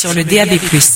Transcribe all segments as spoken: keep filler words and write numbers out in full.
sur le D A B plus.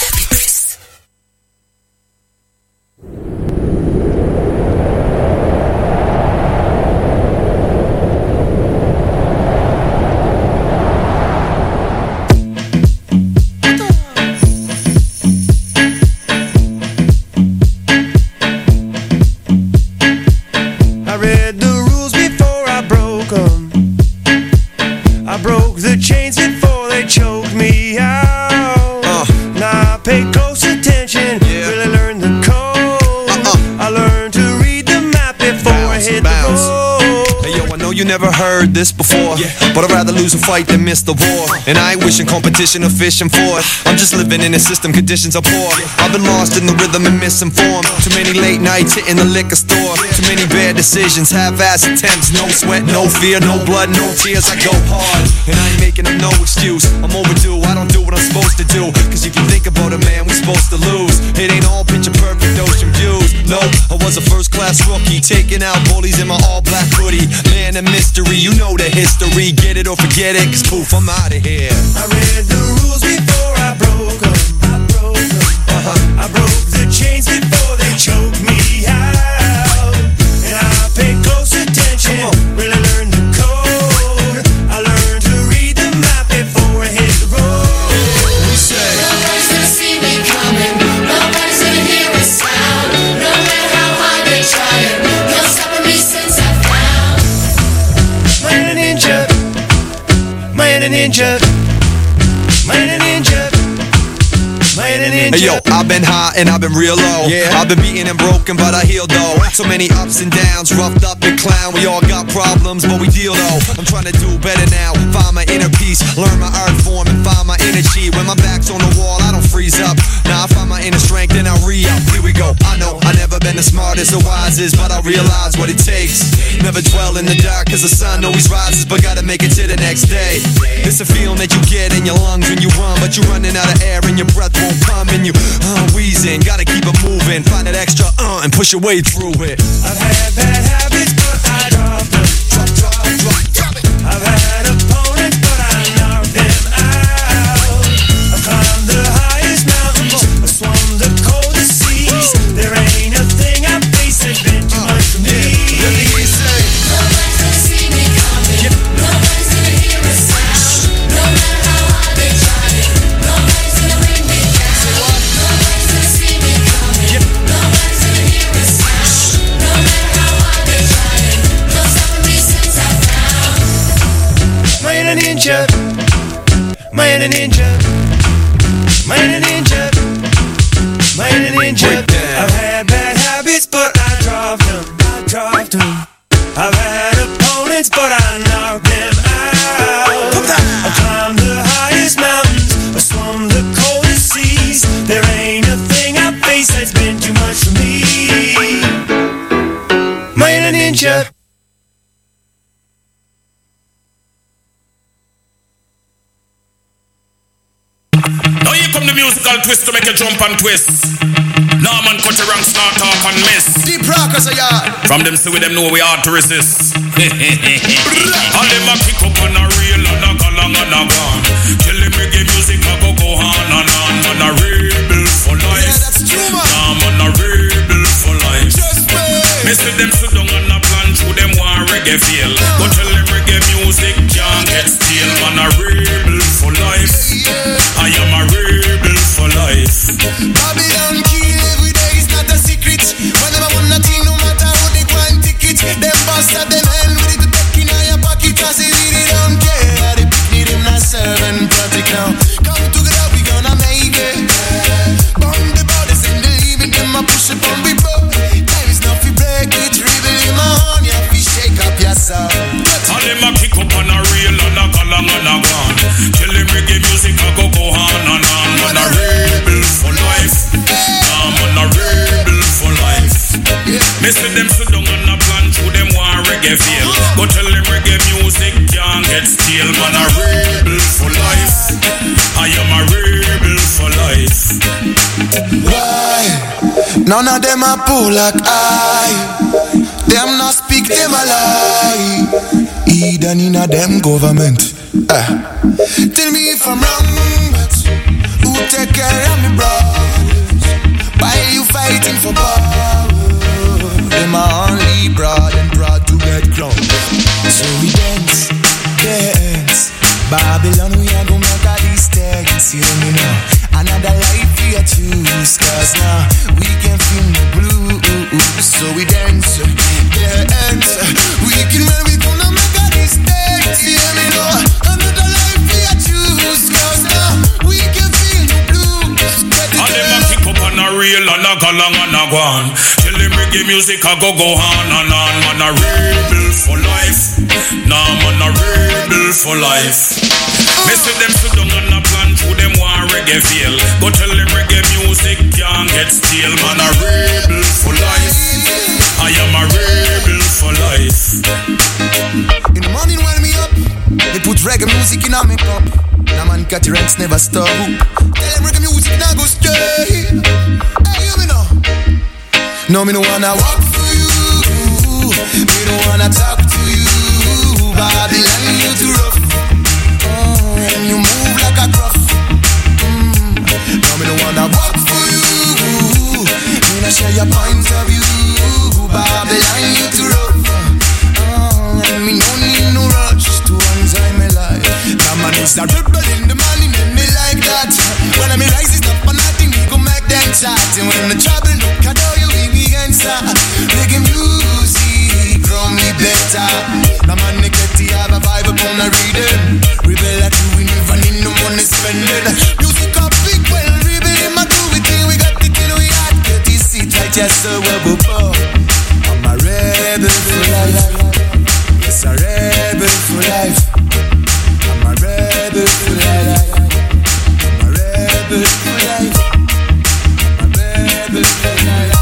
Never heard this before, yeah. But I'd rather lose a fight than miss the war. And I ain't wishing competition or fishing for it. I'm just living in a system, conditions are poor. I've been lost in the rhythm and misinformed. Too many late nights hitting the liquor store. Too many bad decisions, half-ass attempts. No sweat, no fear, no blood, no tears. I go hard, and I ain't making up no excuse. I'm overdue, I don't do what I'm supposed to do. Cause if you think about it, man, we supposed to lose. It ain't all picture perfect ocean views. No, I was a first-class rookie, taking out bullies in my all-black hoodie. Man, and mystery, you know the history. Get it or forget it, cause poof, I'm out of here. I read the rules before I broke them. I broke them. Uh-huh. I broke the chains before they choked me out. And I paid close attention, really learned the code. I learned to read the map before I hit the road. We say nobody's gonna see me coming. Nobody's gonna hear a sound. No matter how hard they try it, no stopping me since I found Man a ninja, man a ninja, man a ninja, man a ninja. Hey yo, I've been high and I've been real low. Yeah. I've been beaten and broken, but I healed though. So many ups and downs, roughed up and clown. We all got problems, but we deal though. I'm trying to do better now, find my inner peace, learn my art form and find my energy. When my back's on the wall, I don't freeze up. Now I find my inner strength and I re-up. Here we go. I know I never been the smartest or wisest, but I realize what it takes. Never dwell in the dark, cause the sun always rises, but gotta make it to the next day. It's a feeling that you get in your lungs when you run, but you're running out of air and your breath won't come and you uh, wheezing. Gotta keep it moving, find that extra uh and push your way through it. I've had bad habits, but I dropped them. Drop, drop, drop, drop it. I've had opponents, but I knocked them out. I've climbed the highest mountains, I swum the coldest seas. There ain't a thing I face that's been too much for me. nobody's gonna see me coming. Nobody's gonna hear a sound. No matter how hard they try it, nobody's gonna bring me down. Nobody's gonna see me coming. Nobody's gonna hear a sound. No matter how hard they try it, no stopping me since I found Man a ninja, man a ninja, man a ninja, man a ninja. I've had bad habits, but I dropped them. I dropped them. I've had opponents, but I knocked them out. I've climbed the highest mountains, I swum the coldest seas. There ain't a thing I face that's been too much for me. Man a ninja. Now here come the musical twist to make you jump and twist. Norman cut your ranks, not talk and miss. Deep rockers are yard. From them see we them know we hard to resist. All them a pick up on a real and a go long and a gone. Tell them reggae music a go go on and on. Man a rebel for life. Yeah, that's true, man. Nah, man a rebel for life. Just wait. Me see them sit down and a plan through them want reggae feel. Go tell them reggae music can't get stale. Man a rebel for life. I am a rebel for life. Babylon kill every day, it's not a secret. Whenever one nothing, no matter how they grind ticket. Them bastard, them hell with it, the back in your pocket. Cause they really don't care. They pick me, them not serving project now. Come together, we gonna make it. Bomb the bodies and the even them a push it on we bro. Time is not to break it, rebel in my horn. You have to shake up yourself. All them a kick up on a real and a go long and a gone. Tell them reggae music a go go on and on. Man a rebel for life. Nah, man a rebel for life. Me see them sit down and a plan through them want reggae feel. Go tell them reggae music can't get stale. Man a rebel for life. I am a rebel for life. Why? None of them a pull like I. Them not speak, them a lie. Either in a them government. Uh. Tell me if I'm wrong, but who take care of me brothers while you fighting for power. Them are only broad and proud to get crowned. So we dance, dance. Babylon, we are gonna make a distance. Hear me now. Another life we are choose. Cause now we can feel the blues. So we dance, dance. We can when we gonna make a distance. Hear me now. Another life we are choose. Cause now we can feel the blues. And them a kick up on a reel and a galang and a gwan. Tell them reggae music a go go on and on. Man a rebel for life. Nah man a rebel for life. Me see them sit down and a plan through them want reggae feel. But tell them reggae music can't get stale. Man a rebel for life. I am a rebel for life. In the morning when me up, they put reggae music in a me cup. Nah man cat your rents never stop. Tell them reggae music now go stray. Hey you me know. No me no wanna walk for you. Me no wanna talk to you. Babylon you too rough. Oh, and you move like a gruff. Mm. No me no wanna walk for you. Me no share your point of view. Babylon you too rough. Oh, and me no need no rush to enjoy my life. Now man is a rebel in the morning and me like that. When I me rise it up and nothing me go make them chat. And when the trouble look at how you be me answer. Reggae music from me better. Now man they get to have a vibe upon a reading. Rebel like you we never need no money spending. Music up big well rebel in my do it thing. We got the till we had get this seat like just so well before. I'm a rebel for life. Yes, a rebel for life. I'm a rebel for life. I'm a rebel for life. I'm a rebel for life.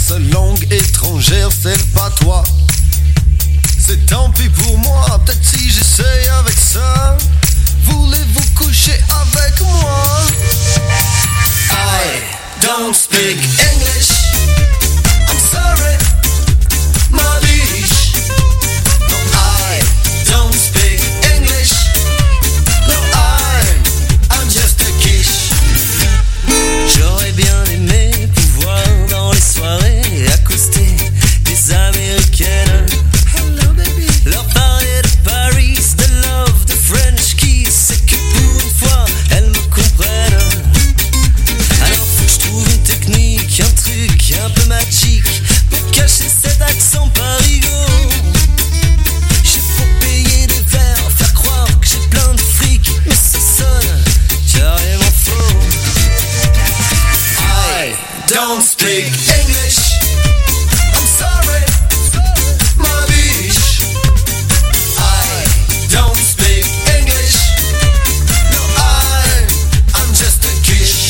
seule langue étrangère, c'est le patois. C'est tant pis pour moi, peut-être si j'essaye avec ça. Voulez-vous coucher avec moi? I don't speak English. I'm sorry, my biche. No, I don't speak English. No, I'm, I'm just a quiche. J'aurais bien aimé pouvoir dans les soirées accoster des Américaines. Hello baby. Leur parler de Paris, de love, de French kiss. C'est que pour une fois elles me comprennent. Alors faut que je trouve une technique, un truc un peu magique pour cacher cet accent parigo. J'ai beau payer des verres, faire croire que j'ai plein de fric, mais ça sonne carrément faux. I don't speak English. I'm sorry, my biche. I don't speak English. No, I'm, I'm just a quiche.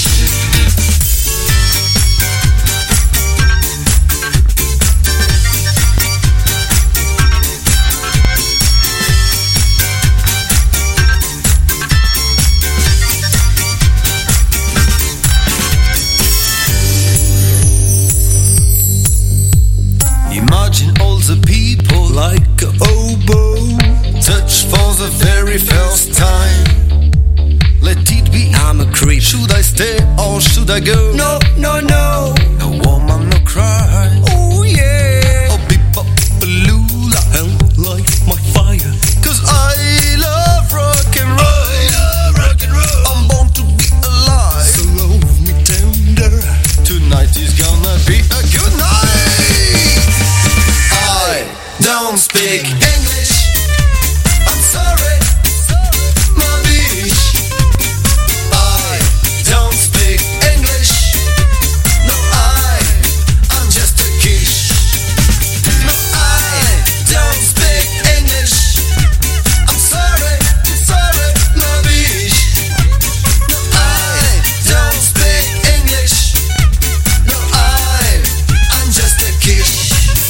Imagine all the people like a oboe, touch for the very first time. Let it be, I'm a creep. should I stay or should I go? No, no, no. A woman no cry. Oh yeah. Oh beep up lula, And light my fire. cause I love rock and roll. I love rock and roll. I'm born to be alive. So love me tender. Tonight is gonna be a good night. I don't speak English. I'm sorry, my biche. I don't speak English. No, I, I'm just a quiche. No, I don't speak English. I'm sorry, sorry, my biche. No, I don't speak English. No, I, I'm just a quiche.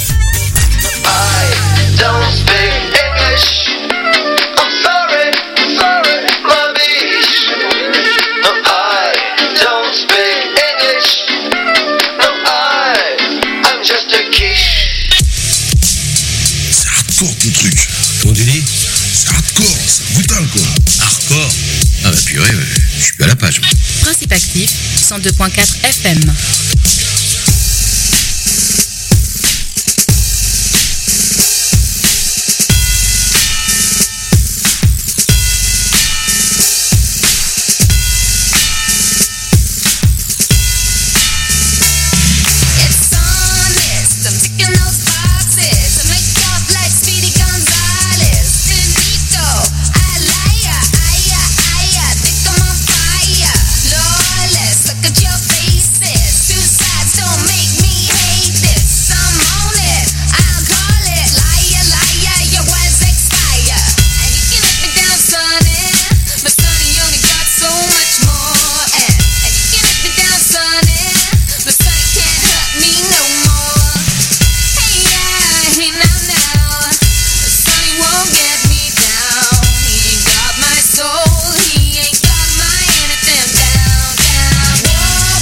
I don't speak English. I'm sorry, sorry, my biche. No, I don't speak English. No, I, I'm just a quiche. C'est hardcore ton truc. Comment tu dis? C'est hardcore, c'est brutal quoi. Hardcore. Ah bah purée, ouais, je suis plus à la page. Principe actif, cent deux point quatre F M. It's honest, I'm ticking those boxes. I make up like Speedy Gonzales. Finito, I liar, aya, aya, think I'm on fire. Lawless, look at your faces. Two sides don't make me hate this. I'm on it, I'll call it. Liar, liar, your words expire. And you can let me down, sonny, but sonny, you only got so much more. And, and you can let me down, sonny, but sonny can't hurt me no more. Hey, yeah, hey, now, now, sonny won't get me down. He ain't got my soul, he ain't got my anything down, down. Whoa,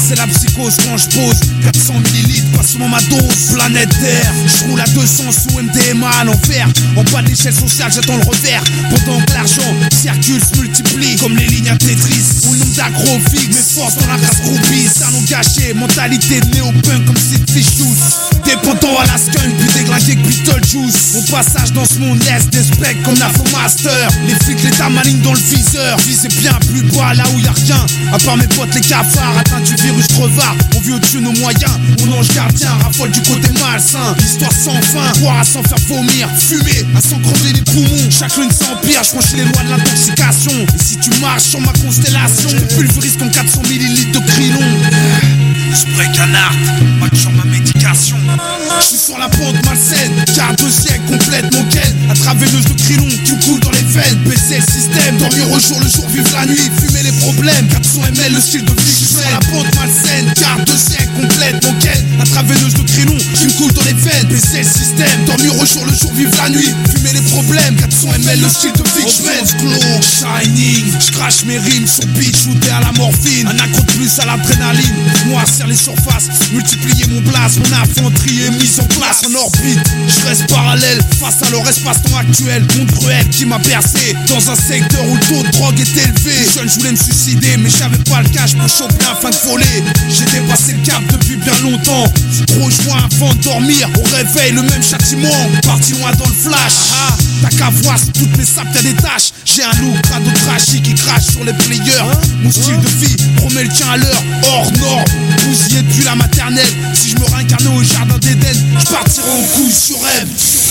c'est la psychose quand je pose. Quatre cents millilitres, passe-moi ma dose. Planète Terre, je roule à deux cents sous M D M A à l'envers. En bas de l'échelle sociale, j'attends le revers. Pendant que l'argent circule, se multiplie comme les lignes à Tetris. Où le nombre d'aggro fixe, mes forces dans la race groupie. Salon gâché, mentalité de néo-punk comme Sid Vicious. Dépendant à la skunk, puis déglingué que Beetlejuice. Mon passage dans ce monde laisse des specs comme la Master. Les flics, l'état maligne dans le viseur. Visez bien plus bas là où y'a rien. À part mes potes, les cafards, atteint du virus crevard. On vit au-dessus de nos moyens. Mon ange gardien raffole du côté malsain. Histoire sans fin, boire à s'en faire vomir. Fumer à s'en crever les poumons. Chaque lune s'empire, je franchis les lois de l'intoxication. Et si tu marches sur ma constellation, je te pulvérise comme quatre cents millilitres de Krylon. Spray canard, match sur ma médication. Je suis sur la pente malsaine, car deux siècles complètement ken. À travers de Krylon qui me coule dans les veines. Baisser le système, dormir au jour, le jour, vivre la nuit. Fumer les problèmes, quatre cents millilitres le style de vie. Je suis sur la pente malsaine, car deux siècles complètement ken. À travers de Krylon qui me coule dans les veines. Baisser le système, dormir au jour, le jour, vivre la nuit. Fumer les problèmes, quatre cents millilitres le style de vie. Je mène glow, shining. Je crache mes rimes sur beat, shooté à la morphine. Un accro de plus à l'adrénaline. Moi, les surfaces, multiplier mon blast, mon infanterie est mise en place en orbite. Je reste parallèle face à leur espace-temps actuel. Monde cruel qui m'a percé dans un secteur où le taux de drogue est élevé. Jeune, je voulais me suicider, mais j'avais pas le cash pour choper un fin de voler. J'ai dépassé le cap depuis bien longtemps. Trop joint avant de dormir, au réveil le même châtiment. Parti loin dans le flash. Ah, t'as qu'à voir si toutes mes sapes y'a des taches. J'ai un look crado trashy qui crache sur les players. Mon style de vie promet le tien à l'heure, hors norme. Vous y êtes plus la maternelle. Si je me réincarnais au jardin d'Éden, je partirais en couille sur M.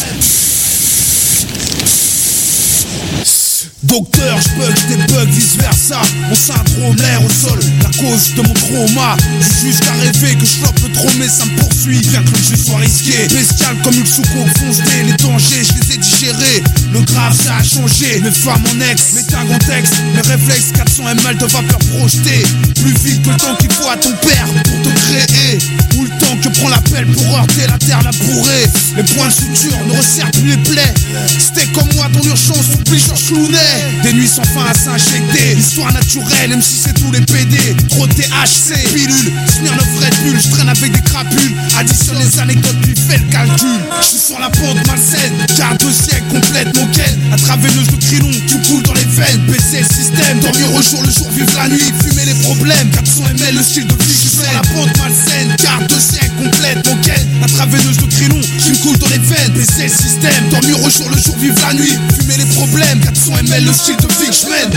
Docteur, je bug, je débug, vice versa. Mon syndrome, l'air au sol, la cause de mon trauma. J'ai jusqu'à rêver que je floppe le trop, mais ça me poursuit. Bien que le jeu soit risqué, bestial comme une soucoupe foncée. Les dangers, je les ai digérés. Le grave, ça a changé. Mes femmes en ex, mes un contexte. Mes réflexes, quatre cents millilitres de vapeur projetée. Plus vite que le temps qu'il faut à ton père pour te créer. Ou le temps que prend l'appel pour heurter la terre, la bourrée. Les points de suture ne resserrent plus les plaies. C'était comme moi dans l'urgence, oublie Georges Clooney. Des nuits sans fin à s'injecter. Histoire naturelle, même si c'est tous les P D. Trop de T H C, pilule, Smirnoff Red Bull. Je traîne avec des crapules. Additionne les anecdotes puis fais le calcul. Je suis sur la pente malsaine, car deux siècles complètement ken. À travers de Krylon qui me coule dans les veines. Baisser le système, dormir au jour, le jour, vivre la nuit. Fumer les problèmes, quatre cents millilitres le style de vie. Je suis sur la pente malsaine, car deux siècles complètement ken. À travers de Krylon qui me coule dans les veines. Baisser le système, dormir au jour, le jour, vivre la nuit. Fumer les problèmes, quatre cents millilitres le style de vie que je mène.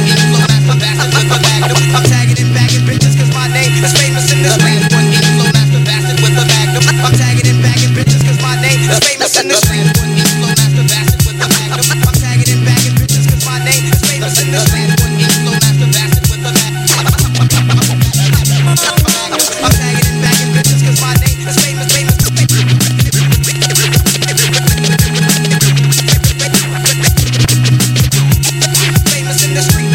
I'm tagging and bagging bitches cause my name is famous in this street. One E flow master bastard with the magnum. I'm tagging and bagging bitches cause my name is famous in the street. One E flow master bastard with the magnum. I'm tagging and bagging bitches cause my name is famous in the street. One E flow master bastard with the magnum. I'm tagging and bagging bitches cause my name is famous, famous. Famous in the street.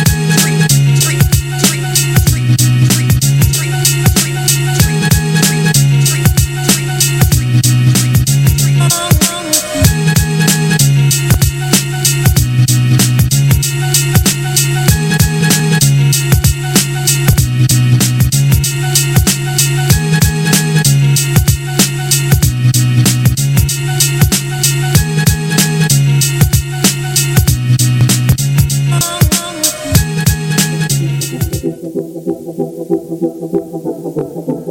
Thank you.